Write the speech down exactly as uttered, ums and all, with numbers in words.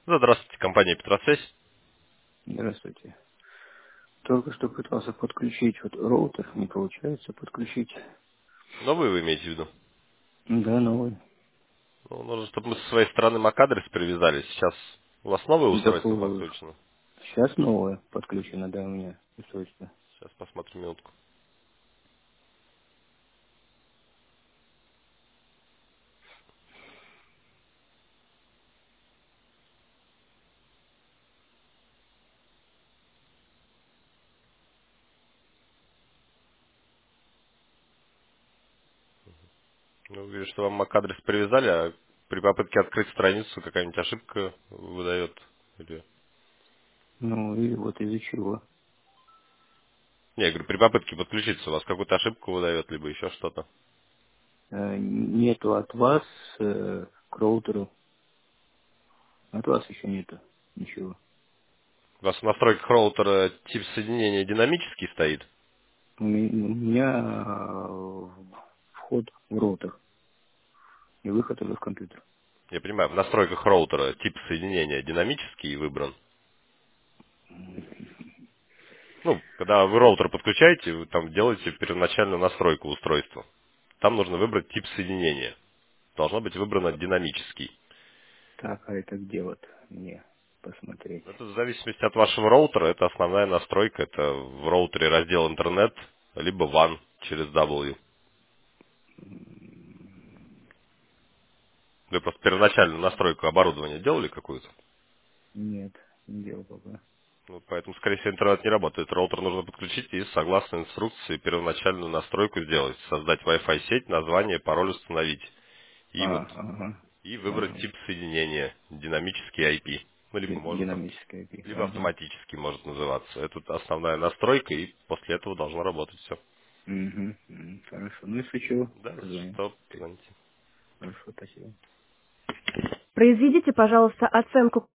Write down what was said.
Здравствуйте, компания Петросвязь. Здравствуйте. Только что пытался подключить вот роутер, не получается подключить. Новый вы имеете в виду? Да, новый. Ну, нужно, чтобы мы со своей стороны MAC-адрес привязали. Сейчас у вас новое Да, устройство по- подключено? сейчас новое подключено, да, у меня устройство. Сейчас посмотрим минутку. Ну, вижу, что вам MAC-адрес привязали, а при попытке открыть страницу какая-нибудь ошибка выдает. Или... Ну и вот из-за чего. Не, я говорю, при попытке подключиться у вас какую-то ошибку выдает, либо еще что-то. Э, Нету от вас э, к роутеру. От вас еще нету ничего. У вас в настройках роутера тип соединения динамический стоит? У ме- у меня э, вход в роутер и выход уже в компьютер. Я понимаю, в настройках роутера тип соединения динамический выбран. Ну, когда вы роутер подключаете, вы там делаете первоначальную настройку устройства. Там нужно выбрать тип соединения. Должно быть выбрано динамический. Так, а это где вот мне посмотреть? Это в зависимости от вашего роутера, это основная настройка. Это в роутере раздел интернет, либо ван через W. Вы просто первоначальную настройку оборудования делали какую-то? Нет, не делал пока. Ну, поэтому, скорее всего, интернет не работает. Роутер нужно подключить и, согласно инструкции, первоначальную настройку сделать. Создать Wi-Fi сеть, название, пароль установить. И А, вот ага, и выбрать ага. тип соединения, динамический ай пи. Ну, либо Ди- может, Динамическая ай пи. либо Ага. автоматически может называться. Это основная настройка, и после этого должно работать все. Мгм, мгм. Хорошо. Ну, если чего, Да, позвоним. что, позвоните. Хорошо, спасибо. Произведите, пожалуйста, оценку